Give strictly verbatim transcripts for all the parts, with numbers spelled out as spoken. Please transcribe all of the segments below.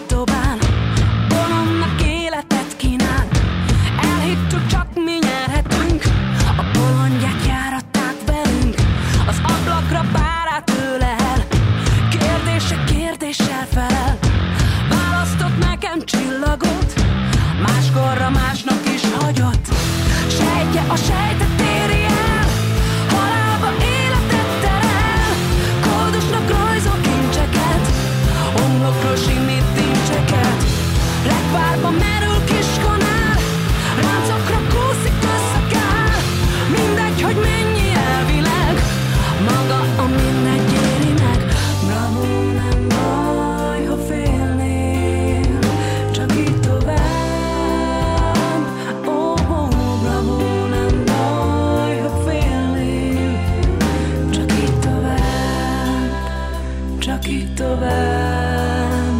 dobál, bolondnak életet kínál. Elhittük, csak mi nyerhetünk, a bolondját járatták velünk. Az ablakra párát tőle el, kérdése kérdéssel felel. Választott nekem csillagot, máskorra másnak is hagyott. Sejtje a sejtet éri el, halálba életet terel. Koldusnak rajzol kincseket, homlokról simít tincseket. Lekvárba merül kis kanál, ráncokra kúszik összekál. Mindegy, hogy mennyi elvileg, maga a mindegy éri meg. Bravo, nem baj, ha félnél, csak így tovább. Oh, oh, bravo, nem baj, ha félnél, csak így tovább, csak így tovább.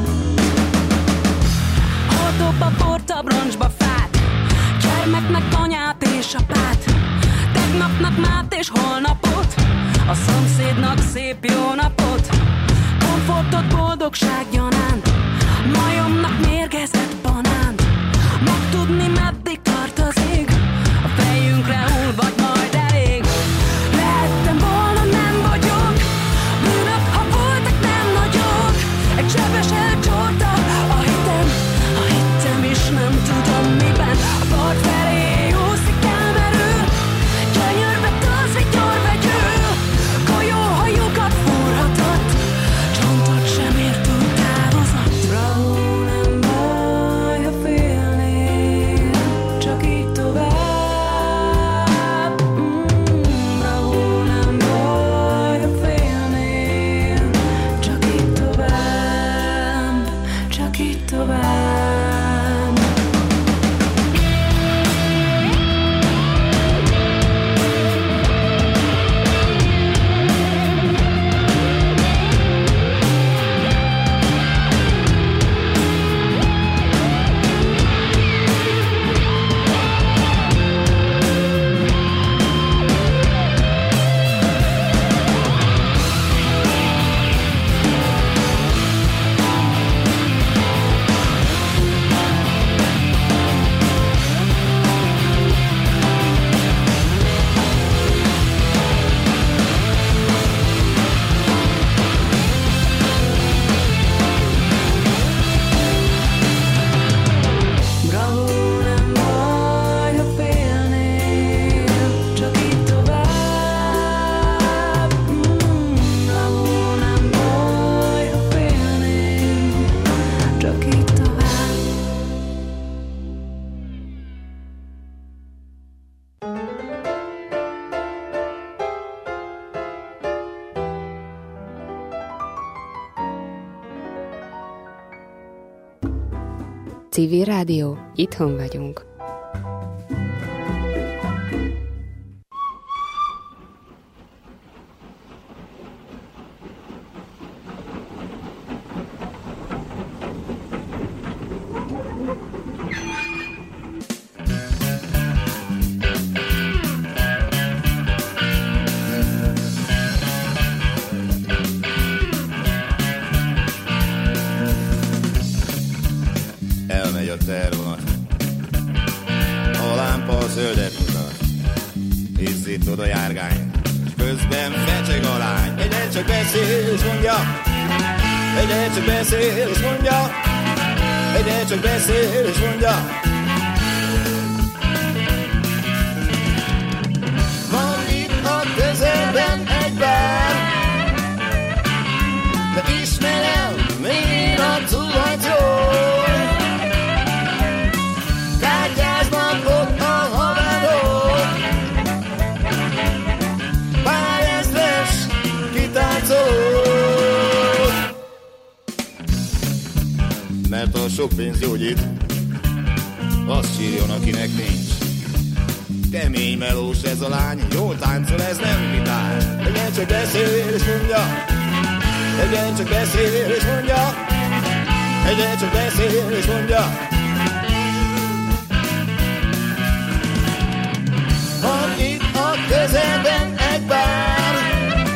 Hol dob a bort a broncsba fát, gyermeknek anyát és apát, tegnapnak mát és holnapot, a szomszédnak szép jó napot. Komfortot boldogság gyanánt, majomnak mérgezett banánt. Megtudni meddig tart az ég, a fejünkre hull vagy majd elég. Lehettem volna, nem vagyok, bűnök, ha voltak, nem nagyok. Egy sebes elcsorta a hitem, a hitem is nem tudom miben. A part felé úszik, elmerül, gyönyörbe tolsz, vigyor vegyül. Golyóhajókat fúrhatott, csontot sem ért túl távozott. Bravo, nem baj, ha félnél, csak így tovább. Mm, bravo, nem baj, ha félnél, csak így tovább, csak így tovább. Bravo, nem baj, ha félnél, csak így tovább. Mm, bravo, nem baj, ha félnél, csak így tovább. Civil Rádió, itthon vagyunk. Elmegy a tervonat, a lámpa a zöldet mutat, izzítod a járgány, és közben fecseg a lány. Egyre csak beszél és mondja, egyre csak beszél és mondja, egyre csak beszél és mondja. Van itt a közelben egy bár, de ismerem én a tulajt jól. Kártyásban ott a haverok, pár ezres kitáncol. Mert a sok pénz gyógyít, azt sírjon, akinek nincs. Kemény melós ez a lány, jól táncol, ez nem vitál. Egyen csak beszél és mondja, egyen csak beszél és mondja, egyen csak beszél és mondja. Van itt a közelben egy bár,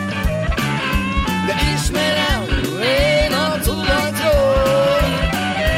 de ismerem én a tulajt jól.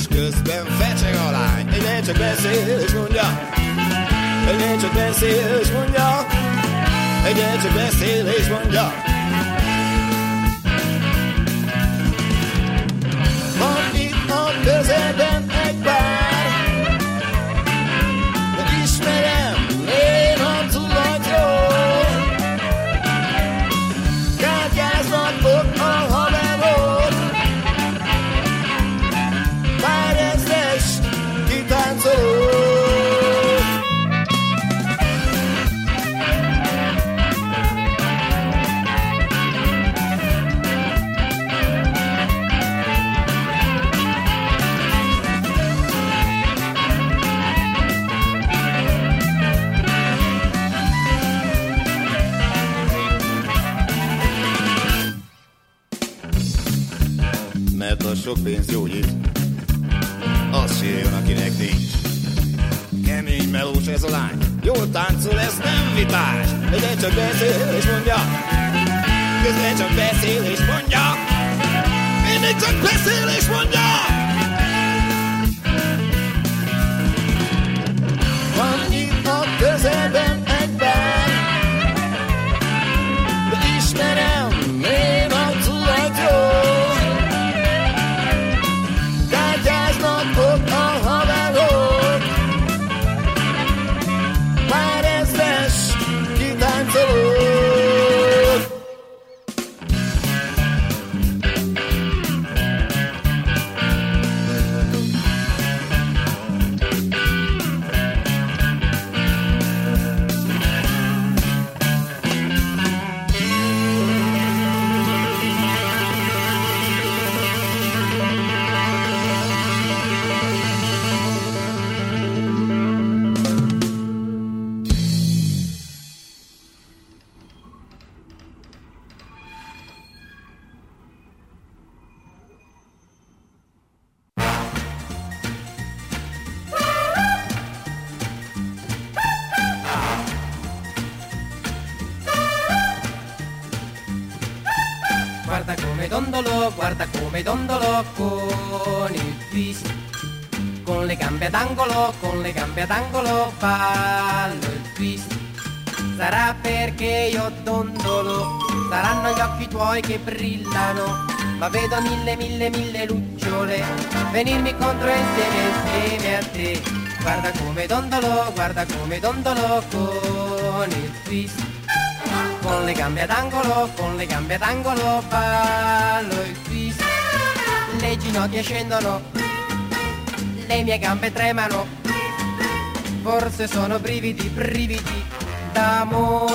és közben fecseg a lány. Egyre csak beszél és mondja, egyre csak beszél és mondja, egyre csak beszél és mondja. Van itt a közelben egy bár, de ismerem én a tulajtól. Kártyáznak ott a haverok, párezres kitáncolók. Mert a sok pénz gyógyít, az sírjon, akinek nincs. Kemény melós ez a lány, jól táncol, ez nem vitás. Egyre csak beszél és mondja, közben csak beszél és mondja, mindig csak beszél és mondja. Van itt a közelben egy bár, de ismerem én a tulajtól. Ott a haverok, párezres kitáncolók. Guarda come dondolo, guarda come dondolo con il twist. Con le gambe ad angolo, con le gambe ad angolo ballo il twist. Sarà perché io dondolo, saranno gli occhi tuoi che brillano, ma vedo mille, mille, mille lucciole venirmi contro insieme, insieme a te. Guarda come dondolo, guarda come dondolo con il twist. Con le gambe ad angolo, con le gambe ad angolo ballo il twist. Le ginocchia scendono, le mie gambe tremano, forse sono brividi, brividi d'amore.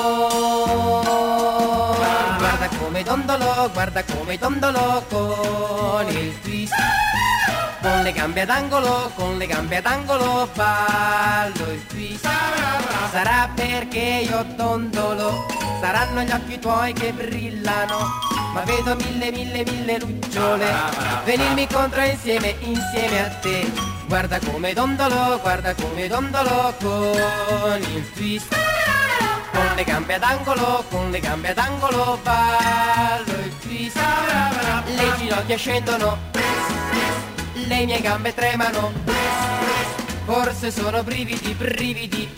Guarda come dondolo, guarda come dondolo con il twist. Con le gambe ad angolo, con le gambe ad angolo ballo il twist. Sarà perché io dondolo, saranno gli occhi tuoi che brillano, ma vedo mille, mille, mille lucciole venirmi contro insieme, insieme a te. Guarda come dondolo, guarda come dondolo con il twist. Con le gambe ad angolo, con le gambe ad angolo ballo il twist. Le ginocchia scendono, le mie gambe tremano, forse sono brividi, brividi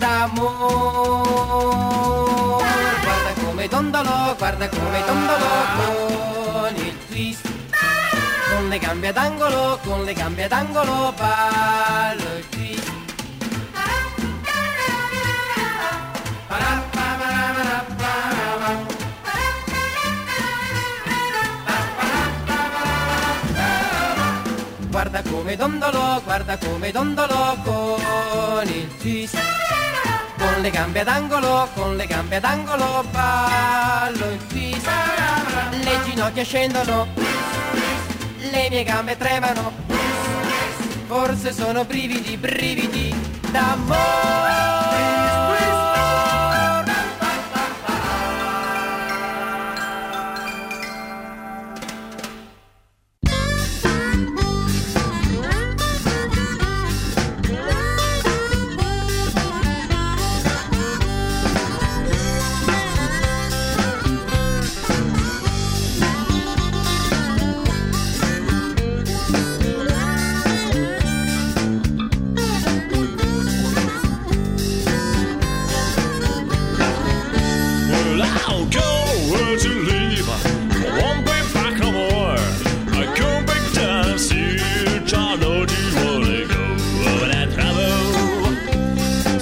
d'amore. Guarda come dondolo, guarda come dondolo con il twist. Con le gambe ad angolo, con le gambe ad angolo ballo il twist. Guarda come dondolo, guarda come dondolo con il twist. Con le gambe ad angolo, con le gambe ad angolo ballo il twist. Le ginocchia scendono, le mie gambe tremano, forse sono brividi, brividi d'amore.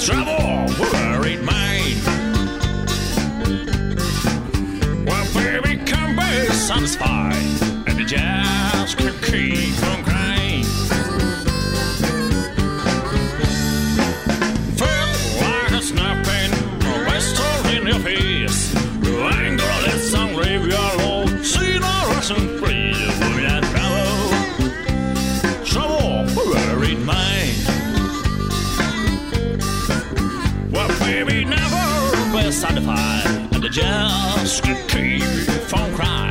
trouble worried mind. Well, baby, come be satisfied, and the just can keep from crying. Feel like a snapping pistol in your face. You ain't gonna let some graveyard low. See no Russian please with that trouble. Trouble worried mind. Well, baby, never be satisfied, and the just can keep from crying.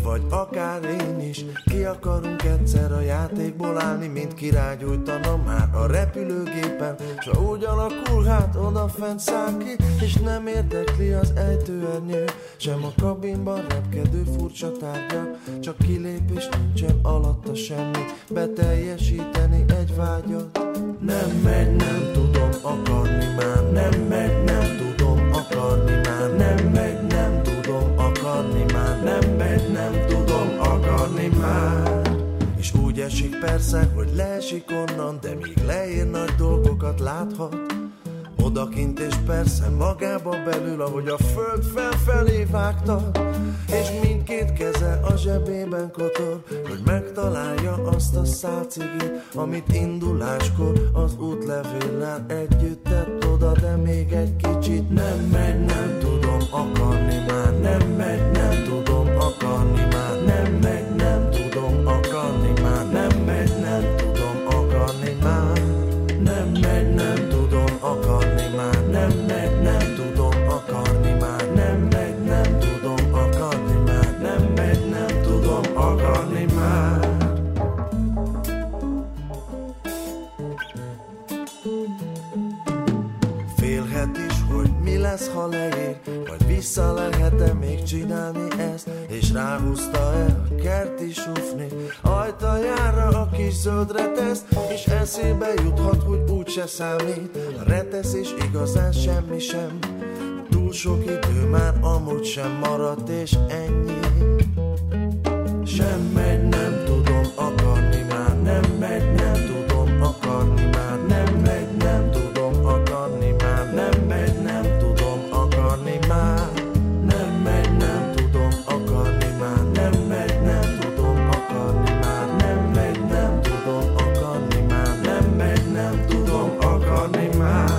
vagy akár én is. Ki akarunk egyszer a játékból állni, mint király gyújtana már a repülőgépen. S ha úgy alakul, hát odafent száll ki, és nem érdekli az ejtőernyő, sem a kabinban repkedő furcsa tárgyak. Csak kilépés nincsen alatta semmi, beteljesíteni egy vágyat. Nem megy, nem tudom akarni már, nem megy, nem tudom akarni már, nem megy, nem tudom akarni már, nem megy, nem tudom akarni már. És úgy esik persze, hogy leesik onnan, de míg leér nagy dolgokat láthat odakint, és persze magába belül, ahogy a föld felfelé vágta, és mindkét keze a zsebében kotor, hogy megtalálja azt a szál cigit, amit induláskor az útlevéllel együtt tett oda, de még egy kicsit. Nem megy, nem tudom akarni már, nem megy, nem tudom akarni már, nem megy, nem tudom akarni már, nem megy, nem tudom akarni már, nem megy, nem tudom akarni már, nem megy, nem tudom akarni már, nem megy, nem tudom akarni már, nem megy, nem tudom akarni már. Félhet is, hogy mi lesz, ha leér, vagy vissza lehet-e még csinálni ezt, és ráhúzta-e a kerti sufni ajtajára a kis zöld reteszt, és eszébe juthat, hogy úgyse számít a retesz, és igazán semmi sem. Túl sok idő már amúgy sem maradt, és ennyi. Sem megy, nem tudom akarni már, nem megy, nem tudom akarni már, nem megy, nem tudom akarni már, nem megy, nem tudom akarni már, nem megy, nem tudom akarni már, nem megy, nem tudom akarni már, nem megy, nem tudom akarni már, nem megy, nem tudom akarni már.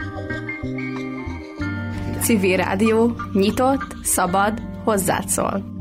Civil Rádió, nyitott, szabad, hozzád szól.